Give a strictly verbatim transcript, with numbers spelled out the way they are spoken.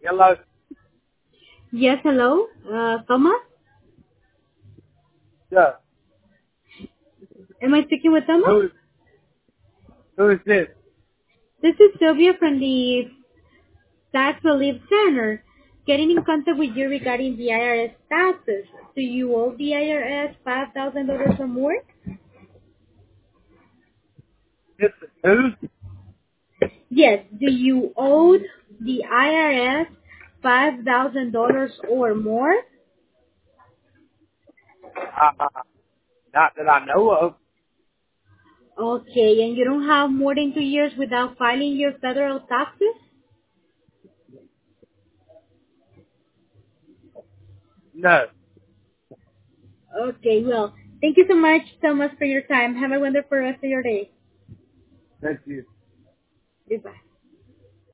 Hello. Yes, hello, uh, Thomas. Yeah. Am I speaking with Thomas? Who is who is this? This is Sylvia from the Tax Relief Center, getting in contact with you regarding the I R S taxes. Do you owe the I R S five thousand dollars or more? This who? Yes. Do you owe the I R S five thousand dollars or more? Uh, not that I know of. Okay, and you don't have more than two years without filing your federal taxes? No. Okay, well, thank you so much, Thomas, for your time. Have a wonderful rest of your day. Thank you. Goodbye.